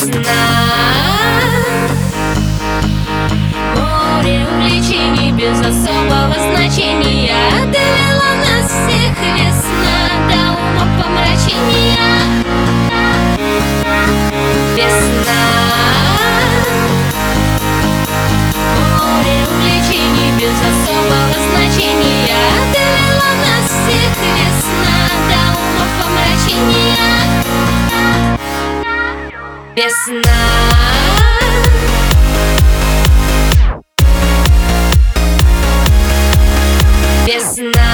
Весна, море увлечений без особого значения довела нас всех весна до умопомрачения. Весна, море увлечений без особого значения довела нас всех весна до умопомрачения. Весна, весна,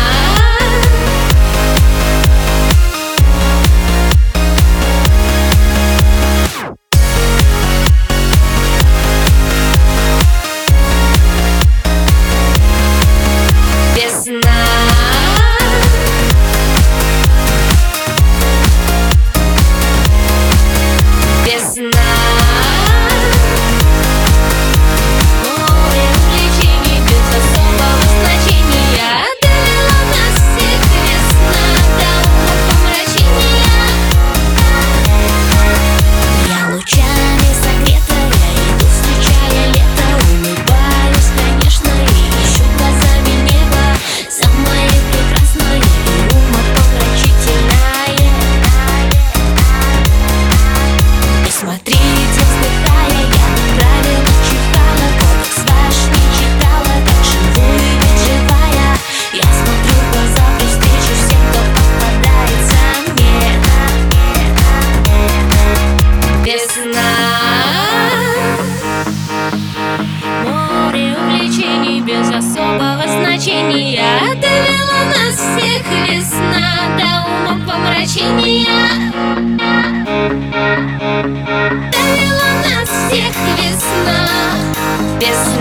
весна, весна. Море увлечений без особого значения довела нас всех весна до умопомрачения. Я лучами согретая иду, встречая лето, улыбаюсь, конечно, и ищу глазами небо, самое прекрасное и умопомрачительное. И смотрите, вздыхая, я правила читала, кодекс ваш не читала, так живую ведь живая. Я смотрю в глаза при встрече всем, кто попадается мне. Весна, море увлечений без особого значения довела нас всех весна до умопомрачения. Довела нас всех весна, весна.